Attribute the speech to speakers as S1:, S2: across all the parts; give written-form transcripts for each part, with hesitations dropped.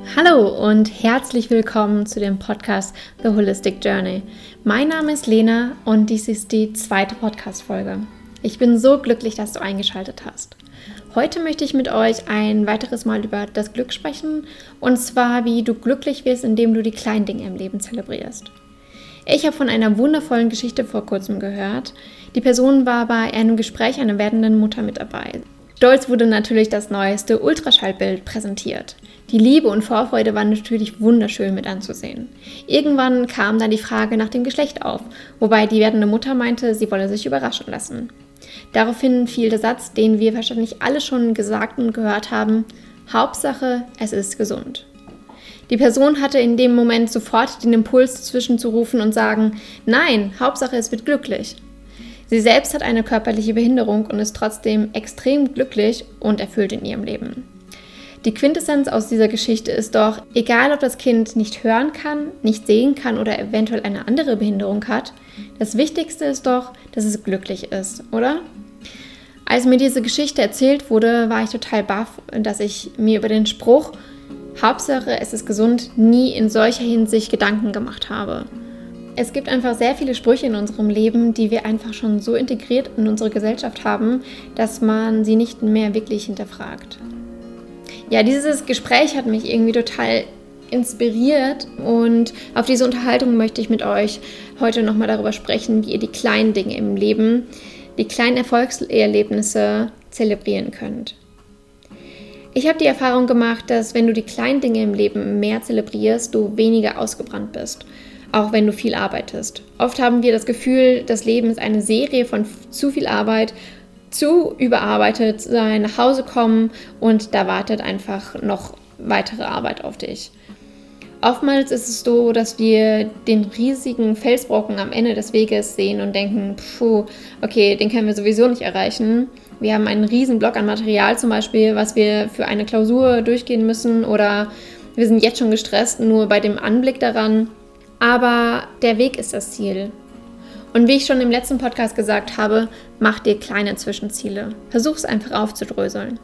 S1: Hallo und herzlich willkommen zu dem Podcast The Holistic Journey. Mein Name ist Lena und dies ist die 2. Podcast-Folge. Ich bin so glücklich, dass du eingeschaltet hast. Heute möchte ich mit euch ein weiteres Mal über das Glück sprechen, und zwar, wie du glücklich wirst, indem du die kleinen Dinge im Leben zelebrierst. Ich habe von einer wundervollen Geschichte vor kurzem gehört. Die Person war bei einem Gespräch einer werdenden Mutter mit dabei. Stolz wurde natürlich das neueste Ultraschallbild präsentiert. Die Liebe und Vorfreude waren natürlich wunderschön mit anzusehen. Irgendwann kam dann die Frage nach dem Geschlecht auf, wobei die werdende Mutter meinte, sie wolle sich überraschen lassen. Daraufhin fiel der Satz, den wir wahrscheinlich alle schon gesagt und gehört haben: Hauptsache, es ist gesund. Die Person hatte in dem Moment sofort den Impuls, dazwischen zu rufen und sagen: Nein, Hauptsache, es wird glücklich. Sie selbst hat eine körperliche Behinderung und ist trotzdem extrem glücklich und erfüllt in ihrem Leben. Die Quintessenz aus dieser Geschichte ist doch, egal ob das Kind nicht hören kann, nicht sehen kann oder eventuell eine andere Behinderung hat, das Wichtigste ist doch, dass es glücklich ist, oder? Als mir diese Geschichte erzählt wurde, war ich total baff, dass ich mir über den Spruch Hauptsache, es ist gesund, nie in solcher Hinsicht Gedanken gemacht habe. Es gibt einfach sehr viele Sprüche in unserem Leben, die wir einfach schon so integriert in unsere Gesellschaft haben, dass man sie nicht mehr wirklich hinterfragt. Ja, dieses Gespräch hat mich irgendwie total inspiriert, und auf diese Unterhaltung möchte ich mit euch heute nochmal darüber sprechen, wie ihr die kleinen Dinge im Leben, die kleinen Erfolgserlebnisse zelebrieren könnt. Ich habe die Erfahrung gemacht, dass wenn du die kleinen Dinge im Leben mehr zelebrierst, du weniger ausgebrannt bist, auch wenn du viel arbeitest. Oft haben wir das Gefühl, das Leben ist eine Serie von zu viel Arbeit, zu überarbeitet sein, nach Hause kommen und da wartet einfach noch weitere Arbeit auf dich. Oftmals ist es so, dass wir den riesigen Felsbrocken am Ende des Weges sehen und denken, okay, den können wir sowieso nicht erreichen. Wir haben einen riesen Block an Material zum Beispiel, was wir für eine Klausur durchgehen müssen, oder wir sind jetzt schon gestresst, nur bei dem Anblick daran. Aber der Weg ist das Ziel. Und wie ich schon im letzten Podcast gesagt habe, mach dir kleine Zwischenziele. Versuch es einfach aufzudröseln.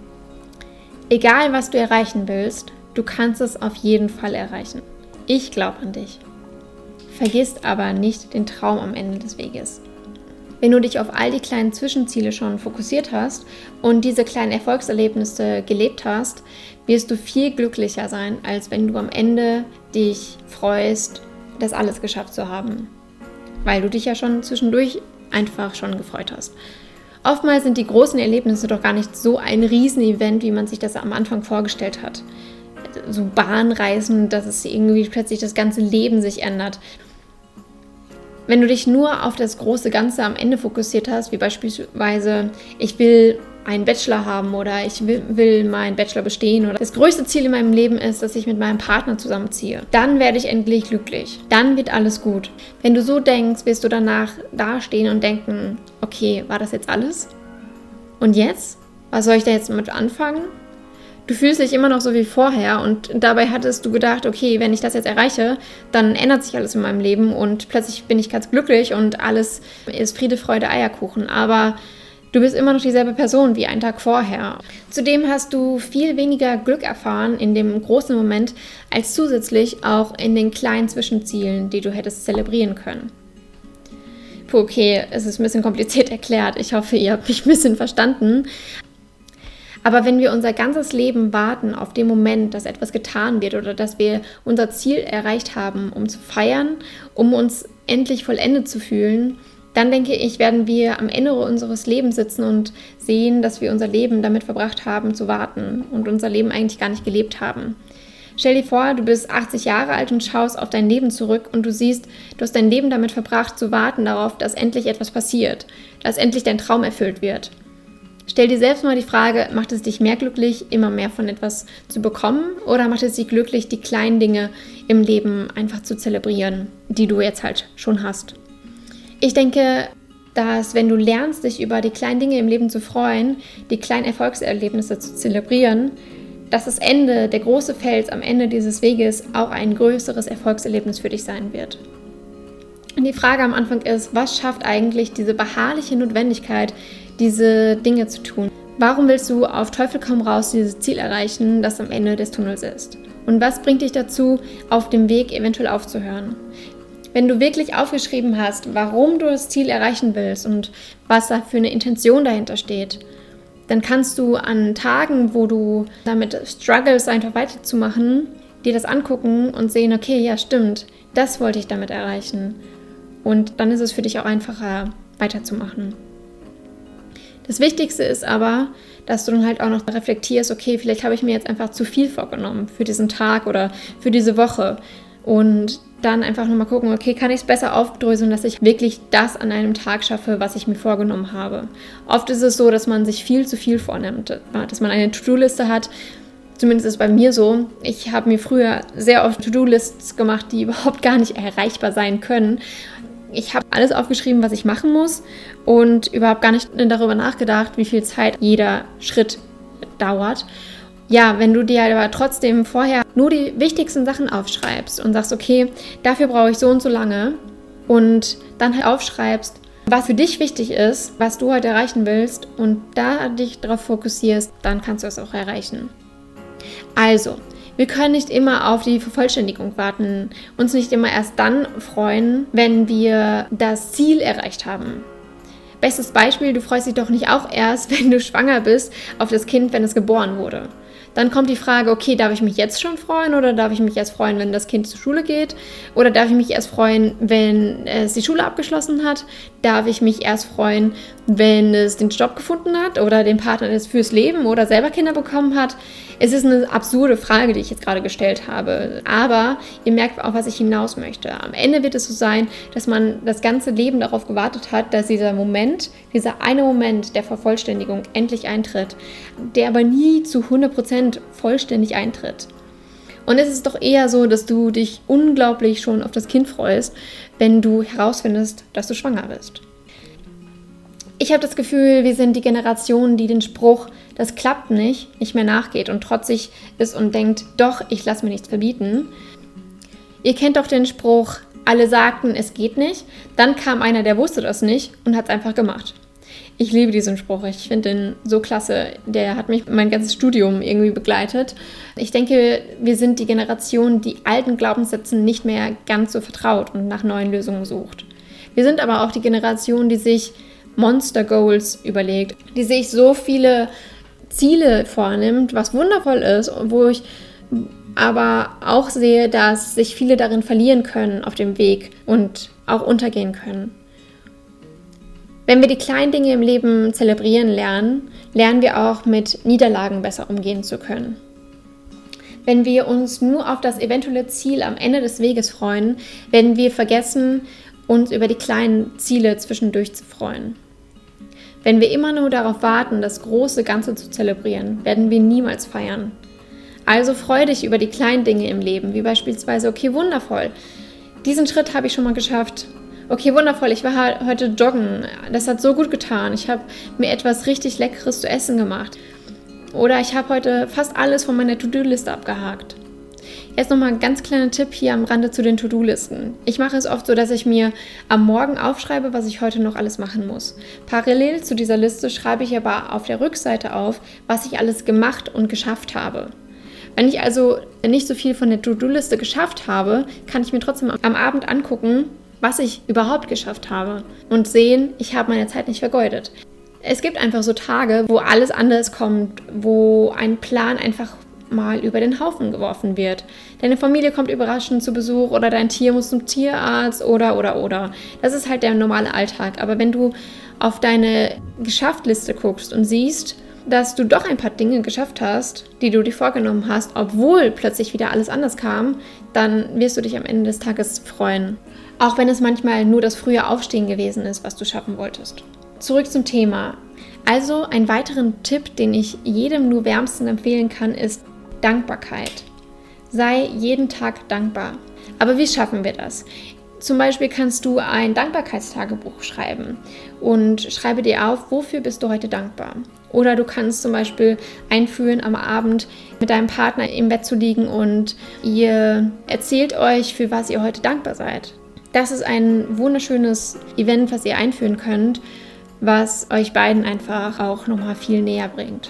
S1: Egal, was du erreichen willst, du kannst es auf jeden Fall erreichen. Ich glaube an dich. Vergiss aber nicht den Traum am Ende des Weges. Wenn du dich auf all die kleinen Zwischenziele schon fokussiert hast und diese kleinen Erfolgserlebnisse gelebt hast, wirst du viel glücklicher sein, als wenn du am Ende dich freust, das alles geschafft zu haben. Weil du dich ja schon zwischendurch einfach schon gefreut hast. Oftmals sind die großen Erlebnisse doch gar nicht so ein Riesenevent, wie man sich das am Anfang vorgestellt hat. So Bahnreisen, dass es irgendwie plötzlich das ganze Leben sich ändert. Wenn du dich nur auf das große Ganze am Ende fokussiert hast, wie beispielsweise, ich will einen Bachelor haben oder ich will meinen Bachelor bestehen oder das größte Ziel in meinem Leben ist, dass ich mit meinem Partner zusammenziehe, dann werde ich endlich glücklich. Dann wird alles gut. Wenn du so denkst, wirst du danach dastehen und denken, okay, war das jetzt alles? Und jetzt? Was soll ich da jetzt mit anfangen? Du fühlst dich immer noch so wie vorher und dabei hattest du gedacht, okay, wenn ich das jetzt erreiche, dann ändert sich alles in meinem Leben und plötzlich bin ich ganz glücklich und alles ist Friede, Freude, Eierkuchen. Aber du bist immer noch dieselbe Person wie einen Tag vorher. Zudem hast du viel weniger Glück erfahren in dem großen Moment, als zusätzlich auch in den kleinen Zwischenzielen, die du hättest zelebrieren können. Okay, es ist ein bisschen kompliziert erklärt. Ich hoffe, ihr habt mich ein bisschen verstanden. Aber wenn wir unser ganzes Leben warten auf den Moment, dass etwas getan wird oder dass wir unser Ziel erreicht haben, um zu feiern, um uns endlich vollendet zu fühlen, dann denke ich, werden wir am Ende unseres Lebens sitzen und sehen, dass wir unser Leben damit verbracht haben zu warten und unser Leben eigentlich gar nicht gelebt haben. Stell dir vor, du bist 80 Jahre alt und schaust auf dein Leben zurück und du siehst, du hast dein Leben damit verbracht zu warten darauf, dass endlich etwas passiert, dass endlich dein Traum erfüllt wird. Stell dir selbst mal die Frage, macht es dich mehr glücklich, immer mehr von etwas zu bekommen, oder macht es dich glücklich, die kleinen Dinge im Leben einfach zu zelebrieren, die du jetzt halt schon hast? Ich denke, dass wenn du lernst, dich über die kleinen Dinge im Leben zu freuen, die kleinen Erfolgserlebnisse zu zelebrieren, dass das Ende, der große Fels am Ende dieses Weges auch ein größeres Erfolgserlebnis für dich sein wird. Und die Frage am Anfang ist, was schafft eigentlich diese beharrliche Notwendigkeit, diese Dinge zu tun? Warum willst du auf Teufel komm raus dieses Ziel erreichen, das am Ende des Tunnels ist? Und was bringt dich dazu, auf dem Weg eventuell aufzuhören? Wenn du wirklich aufgeschrieben hast, warum du das Ziel erreichen willst und was da für eine Intention dahinter steht, dann kannst du an Tagen, wo du damit struggles, einfach weiterzumachen, dir das angucken und sehen, okay, ja stimmt, das wollte ich damit erreichen. Und dann ist es für dich auch einfacher, weiterzumachen. Das Wichtigste ist aber, dass du dann halt auch noch reflektierst, okay, vielleicht habe ich mir jetzt einfach zu viel vorgenommen für diesen Tag oder für diese Woche. Und dann einfach nochmal gucken, okay, kann ich es besser aufdröseln, dass ich wirklich das an einem Tag schaffe, was ich mir vorgenommen habe. Oft ist es so, dass man sich viel zu viel vornimmt, dass man eine To-Do-Liste hat. Zumindest ist es bei mir so. Ich habe mir früher sehr oft To-Do-Lists gemacht, die überhaupt gar nicht erreichbar sein können. Ich habe alles aufgeschrieben, was ich machen muss und überhaupt gar nicht darüber nachgedacht, wie viel Zeit jeder Schritt dauert. Ja, wenn du dir aber trotzdem vorher nur die wichtigsten Sachen aufschreibst und sagst, okay, dafür brauche ich so und so lange und dann halt aufschreibst, was für dich wichtig ist, was du heute erreichen willst und da dich darauf fokussierst, dann kannst du es auch erreichen. Also, wir können nicht immer auf die Vervollständigung warten, uns nicht immer erst dann freuen, wenn wir das Ziel erreicht haben. Bestes Beispiel, du freust dich doch nicht auch erst, wenn du schwanger bist, auf das Kind, wenn es geboren wurde. Dann kommt die Frage, okay, darf ich mich jetzt schon freuen oder darf ich mich erst freuen, wenn das Kind zur Schule geht? Oder darf ich mich erst freuen, wenn es die Schule abgeschlossen hat? Darf ich mich erst freuen, wenn es den Job gefunden hat oder den Partner fürs Leben oder selber Kinder bekommen hat? Es ist eine absurde Frage, die ich jetzt gerade gestellt habe. Aber ihr merkt auch, was ich hinaus möchte. Am Ende wird es so sein, dass man das ganze Leben darauf gewartet hat, dass dieser eine Moment der Vervollständigung endlich eintritt, der aber nie zu 100% vollständig eintritt. Und es ist doch eher so, dass du dich unglaublich schon auf das Kind freust, wenn du herausfindest, dass du schwanger bist. Ich habe das Gefühl, wir sind die Generation, die den Spruch, das klappt nicht mehr nachgeht und trotzig ist und denkt, doch, ich lasse mir nichts verbieten. Ihr kennt doch den Spruch, alle sagten, es geht nicht, dann kam einer, der wusste das nicht und hat es einfach gemacht. Ich liebe diesen Spruch, ich finde den so klasse, der hat mich mein ganzes Studium irgendwie begleitet. Ich denke, wir sind die Generation, die alten Glaubenssätzen nicht mehr ganz so vertraut und nach neuen Lösungen sucht. Wir sind aber auch die Generation, die sich Monster Goals überlegt, die sich so viele Ziele vornimmt, was wundervoll ist, wo ich aber auch sehe, dass sich viele darin verlieren können auf dem Weg und auch untergehen können. Wenn wir die kleinen Dinge im Leben zelebrieren lernen, lernen wir auch mit Niederlagen besser umgehen zu können. Wenn wir uns nur auf das eventuelle Ziel am Ende des Weges freuen, werden wir vergessen, uns über die kleinen Ziele zwischendurch zu freuen. Wenn wir immer nur darauf warten, das große Ganze zu zelebrieren, werden wir niemals feiern. Also freu dich über die kleinen Dinge im Leben, wie beispielsweise, okay, wundervoll, diesen Schritt habe ich schon mal geschafft. Okay, wundervoll, ich war heute joggen, das hat so gut getan. Ich habe mir etwas richtig Leckeres zu essen gemacht. Oder ich habe heute fast alles von meiner To-Do-Liste abgehakt. Jetzt nochmal ein ganz kleiner Tipp hier am Rande zu den To-Do-Listen. Ich mache es oft so, dass ich mir am Morgen aufschreibe, was ich heute noch alles machen muss. Parallel zu dieser Liste schreibe ich aber auf der Rückseite auf, was ich alles gemacht und geschafft habe. Wenn ich also nicht so viel von der To-Do-Liste geschafft habe, kann ich mir trotzdem am Abend angucken, was ich überhaupt geschafft habe und sehen, ich habe meine Zeit nicht vergeudet. Es gibt einfach so Tage, wo alles anders kommt, wo ein Plan einfach mal über den Haufen geworfen wird. Deine Familie kommt überraschend zu Besuch oder dein Tier muss zum Tierarzt oder. Das ist halt der normale Alltag. Aber wenn du auf deine Geschafft-Liste guckst und siehst, dass du doch ein paar Dinge geschafft hast, die du dir vorgenommen hast, obwohl plötzlich wieder alles anders kam, dann wirst du dich am Ende des Tages freuen. Auch wenn es manchmal nur das frühe Aufstehen gewesen ist, was du schaffen wolltest. Zurück zum Thema. Also einen weiteren Tipp, den ich jedem nur wärmsten empfehlen kann, ist Dankbarkeit. Sei jeden Tag dankbar. Aber wie schaffen wir das? Zum Beispiel kannst du ein Dankbarkeitstagebuch schreiben und schreibe dir auf, wofür bist du heute dankbar. Oder du kannst zum Beispiel einführen, am Abend mit deinem Partner im Bett zu liegen und ihr erzählt euch, für was ihr heute dankbar seid. Das ist ein wunderschönes Event, was ihr einführen könnt, was euch beiden einfach auch nochmal viel näher bringt.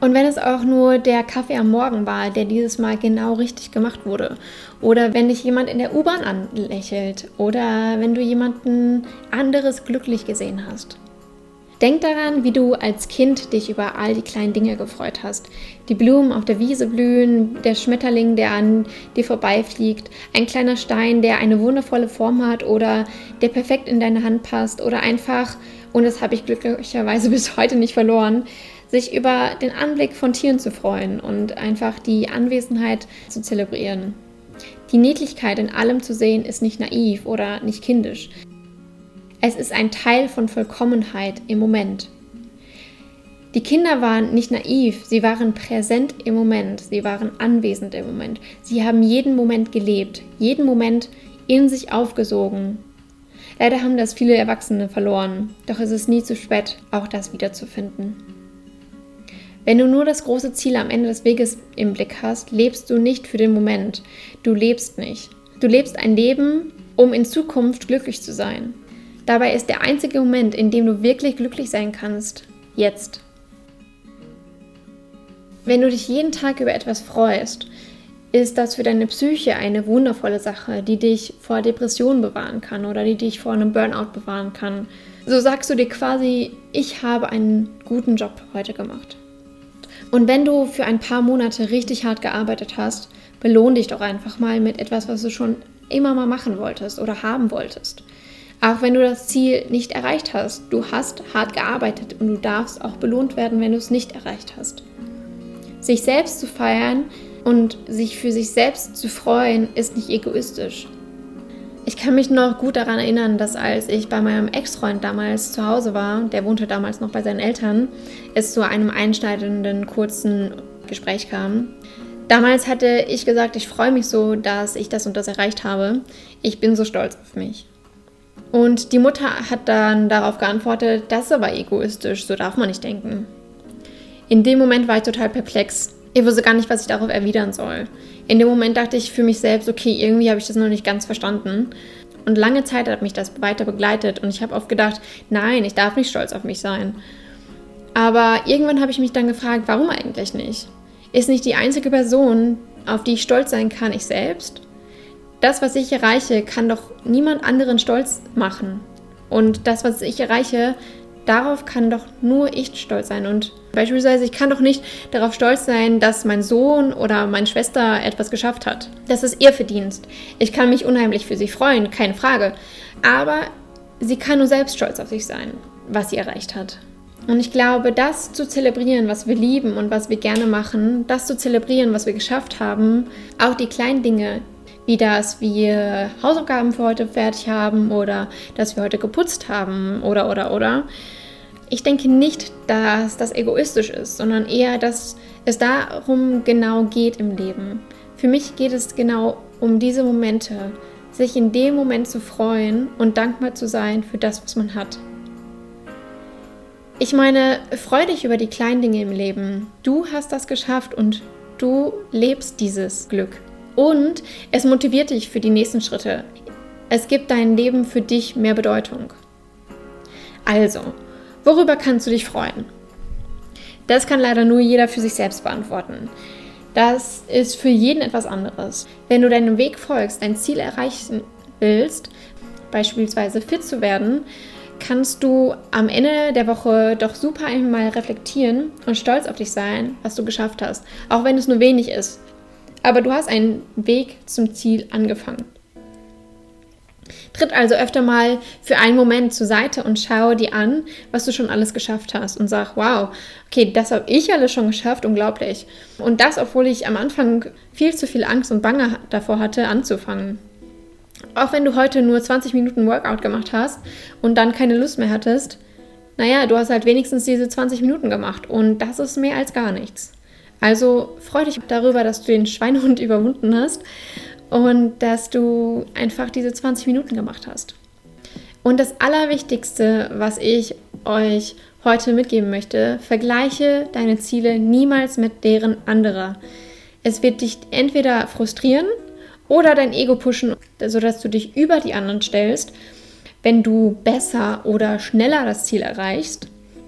S1: Und wenn es auch nur der Kaffee am Morgen war, der dieses Mal genau richtig gemacht wurde. Oder wenn dich jemand in der U-Bahn anlächelt. Oder wenn du jemanden anderes glücklich gesehen hast. Denk daran, wie du als Kind dich über all die kleinen Dinge gefreut hast. Die Blumen auf der Wiese blühen, der Schmetterling, der an dir vorbeifliegt, ein kleiner Stein, der eine wundervolle Form hat oder der perfekt in deine Hand passt. Oder einfach, und das habe ich glücklicherweise bis heute nicht verloren, sich über den Anblick von Tieren zu freuen und einfach die Anwesenheit zu zelebrieren. Die Niedlichkeit in allem zu sehen ist nicht naiv oder nicht kindisch. Es ist ein Teil von Vollkommenheit im Moment. Die Kinder waren nicht naiv, sie waren präsent im Moment, sie waren anwesend im Moment. Sie haben jeden Moment gelebt, jeden Moment in sich aufgesogen. Leider haben das viele Erwachsene verloren, doch es ist nie zu spät, auch das wiederzufinden. Wenn du nur das große Ziel am Ende des Weges im Blick hast, lebst du nicht für den Moment. Du lebst nicht. Du lebst ein Leben, um in Zukunft glücklich zu sein. Dabei ist der einzige Moment, in dem du wirklich glücklich sein kannst, jetzt. Wenn du dich jeden Tag über etwas freust, ist das für deine Psyche eine wundervolle Sache, die dich vor Depressionen bewahren kann oder die dich vor einem Burnout bewahren kann. So sagst du dir quasi, ich habe einen guten Job heute gemacht. Und wenn du für ein paar Monate richtig hart gearbeitet hast, belohn dich doch einfach mal mit etwas, was du schon immer mal machen wolltest oder haben wolltest. Auch wenn du das Ziel nicht erreicht hast, du hast hart gearbeitet und du darfst auch belohnt werden, wenn du es nicht erreicht hast. Sich selbst zu feiern und sich für sich selbst zu freuen, ist nicht egoistisch. Ich kann mich noch gut daran erinnern, dass als ich bei meinem Ex-Freund damals zu Hause war, der wohnte damals noch bei seinen Eltern, es zu einem einschneidenden, kurzen Gespräch kam. Damals hatte ich gesagt, ich freue mich so, dass ich das und das erreicht habe. Ich bin so stolz auf mich. Und die Mutter hat dann darauf geantwortet, das ist aber egoistisch, so darf man nicht denken. In dem Moment war ich total perplex. Ich wusste gar nicht, was ich darauf erwidern soll. In dem Moment dachte ich für mich selbst, okay, irgendwie habe ich das noch nicht ganz verstanden. Und lange Zeit hat mich das weiter begleitet und ich habe oft gedacht, nein, ich darf nicht stolz auf mich sein. Aber irgendwann habe ich mich dann gefragt, warum eigentlich nicht? Ist nicht die einzige Person, auf die ich stolz sein kann, ich selbst? Das, was ich erreiche, kann doch niemand anderen stolz machen. Und das, was ich erreiche, darauf kann doch nur ich stolz sein. Und beispielsweise, ich kann doch nicht darauf stolz sein, dass mein Sohn oder meine Schwester etwas geschafft hat. Das ist ihr Verdienst. Ich kann mich unheimlich für sie freuen, keine Frage. Aber sie kann nur selbst stolz auf sich sein, was sie erreicht hat. Und ich glaube, das zu zelebrieren, was wir lieben und was wir gerne machen, das zu zelebrieren, was wir geschafft haben, auch die kleinen Dinge, wie dass wir Hausaufgaben für heute fertig haben oder dass wir heute geputzt haben oder. Ich denke nicht, dass das egoistisch ist, sondern eher, dass es darum genau geht im Leben. Für mich geht es genau um diese Momente, sich in dem Moment zu freuen und dankbar zu sein für das, was man hat. Ich meine, freu dich über die kleinen Dinge im Leben. Du hast das geschafft und du lebst dieses Glück. Und es motiviert dich für die nächsten Schritte. Es gibt dein Leben für dich mehr Bedeutung. Also, worüber kannst du dich freuen? Das kann leider nur jeder für sich selbst beantworten. Das ist für jeden etwas anderes. Wenn du deinem Weg folgst, dein Ziel erreichen willst, beispielsweise fit zu werden, kannst du am Ende der Woche doch super einmal reflektieren und stolz auf dich sein, was du geschafft hast, auch wenn es nur wenig ist. Aber du hast einen Weg zum Ziel angefangen. Tritt also öfter mal für einen Moment zur Seite und schau dir an, was du schon alles geschafft hast und sag, wow, okay, das habe ich alles schon geschafft, unglaublich. Und das, obwohl ich am Anfang viel zu viel Angst und Bange davor hatte, anzufangen. Auch wenn du heute nur 20 Minuten Workout gemacht hast und dann keine Lust mehr hattest, naja, du hast halt wenigstens diese 20 Minuten gemacht und das ist mehr als gar nichts. Also freu dich darüber, dass du den Schweinehund überwunden hast und dass du einfach diese 20 Minuten gemacht hast. Und das Allerwichtigste, was ich euch heute mitgeben möchte, vergleiche deine Ziele niemals mit deren anderer. Es wird dich entweder frustrieren oder dein Ego pushen, sodass du dich über die anderen stellst, wenn du besser oder schneller das Ziel erreichst.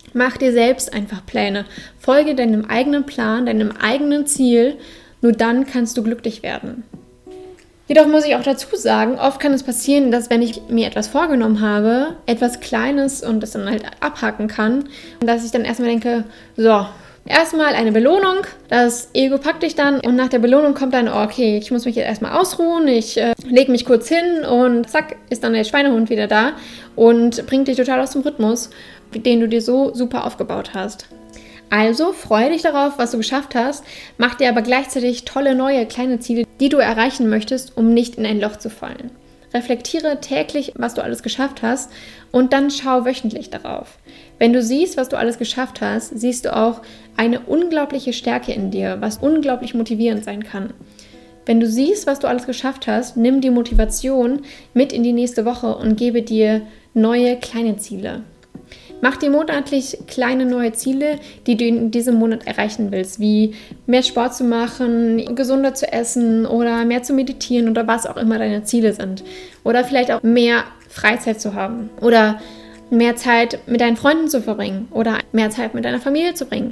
S1: Mach dir selbst einfach Pläne. Folge deinem eigenen Plan, deinem eigenen Ziel. Nur dann kannst du glücklich werden. Jedoch muss ich auch dazu sagen, oft kann es passieren, dass wenn ich mir etwas vorgenommen habe, etwas Kleines und das dann halt abhaken kann, dass ich dann erstmal denke, so, erstmal eine Belohnung, das Ego packt dich dann und nach der Belohnung kommt dann, okay, ich muss mich jetzt erstmal ausruhen, ich lege mich kurz hin und zack, ist dann der Schweinehund wieder da und bringt dich total aus dem Rhythmus, den du dir so super aufgebaut hast. Also freue dich darauf, was du geschafft hast, mach dir aber gleichzeitig tolle neue kleine Ziele, die du erreichen möchtest, um nicht in ein Loch zu fallen. Reflektiere täglich, was du alles geschafft hast und dann schau wöchentlich darauf. Wenn du siehst, was du alles geschafft hast, siehst du auch eine unglaubliche Stärke in dir, was unglaublich motivierend sein kann. Wenn du siehst, was du alles geschafft hast, nimm die Motivation mit in die nächste Woche und gebe dir neue kleine Ziele. Mach dir monatlich kleine neue Ziele, die du in diesem Monat erreichen willst, wie mehr Sport zu machen, gesunder zu essen oder mehr zu meditieren oder was auch immer deine Ziele sind. Oder vielleicht auch mehr Freizeit zu haben oder mehr Zeit mit deinen Freunden zu verbringen oder mehr Zeit mit deiner Familie zu bringen.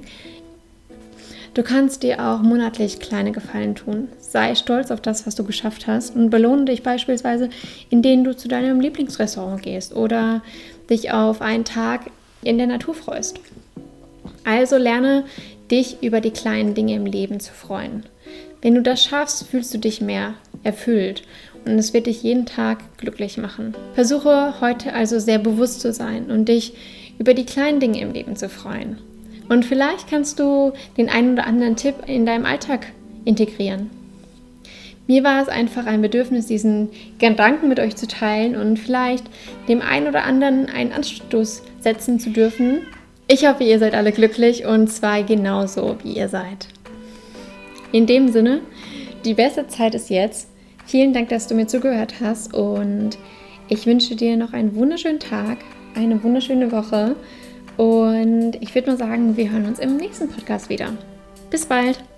S1: Du kannst dir auch monatlich kleine Gefallen tun. Sei stolz auf das, was du geschafft hast und belohne dich beispielsweise, indem du zu deinem Lieblingsrestaurant gehst oder dich auf einen Tag in der Natur freust. Also lerne dich über die kleinen Dinge im Leben zu freuen. Wenn du das schaffst, fühlst du dich mehr erfüllt und es wird dich jeden Tag glücklich machen. Versuche heute also sehr bewusst zu sein und dich über die kleinen Dinge im Leben zu freuen. Und vielleicht kannst du den einen oder anderen Tipp in deinem Alltag integrieren. Mir war es einfach ein Bedürfnis, diesen Gedanken mit euch zu teilen und vielleicht dem einen oder anderen einen Anstoß setzen zu dürfen. Ich hoffe, ihr seid alle glücklich und zwar genauso, wie ihr seid. In dem Sinne, die beste Zeit ist jetzt. Vielen Dank, dass du mir zugehört hast und ich wünsche dir noch einen wunderschönen Tag, eine wunderschöne Woche und ich würde mal sagen, wir hören uns im nächsten Podcast wieder. Bis bald!